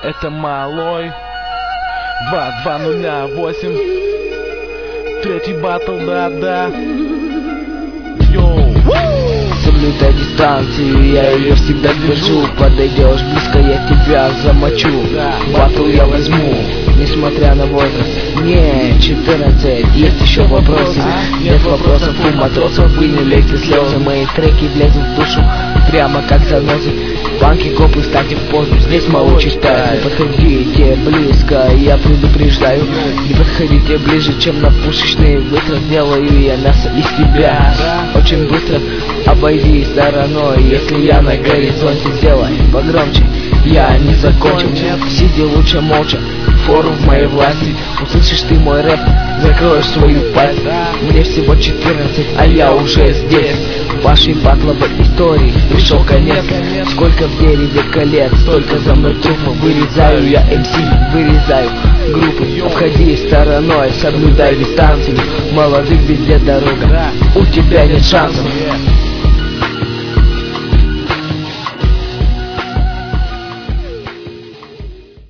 Это малой 2208. Третий батл, да-да. Йоу. Соблюдай дистанцию, я ее всегда держу. Подойдешь близко, я тебя замочу. Батл я возьму, несмотря на возраст. Мне 14, есть еще вопросы. Нет вопросов у матросов, вы не лейте слезы. Мои треки влезут в душу, прямо как занозы. Банки, копы, станьте в позу, здесь молчи стая. Не подходите близко, я предупреждаю. Не подходите ближе, чем на пушечный выстрел. Сделаю я мясо из тебя очень быстро. Обойди стороной, если я на горизонте. Сделай погромче, я не закончил. Сиди лучше молча, фору в моей власти. Услышишь ты мой рэп, закроешь свою пасть. Мне всего 14, а я уже здесь. Вашей батловой истории пришел конец. Сколько в дереве колец, столько за мной трупов. Вырезаю я МС, вырезаю группы. Обходи стороной, соблюдай дистанцию. Молодых везде дорога, у тебя нет шансов.